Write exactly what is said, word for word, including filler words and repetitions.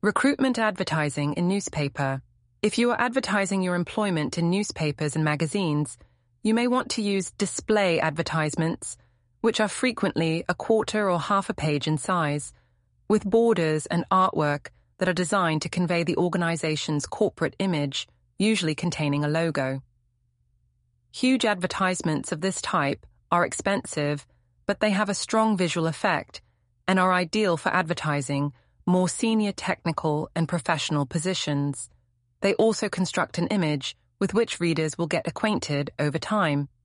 Recruitment advertising in newspaper. If you are advertising your employment in newspapers and magazines, you may want to use display advertisements, which are frequently a quarter or half a page in size, with borders and artwork that are designed to convey the organization's corporate image, usually containing a logo. Huge advertisements of this type are expensive, but they have a strong visual effect and are ideal for advertising more senior technical and professional positions. They also construct an image with which readers will get acquainted over time.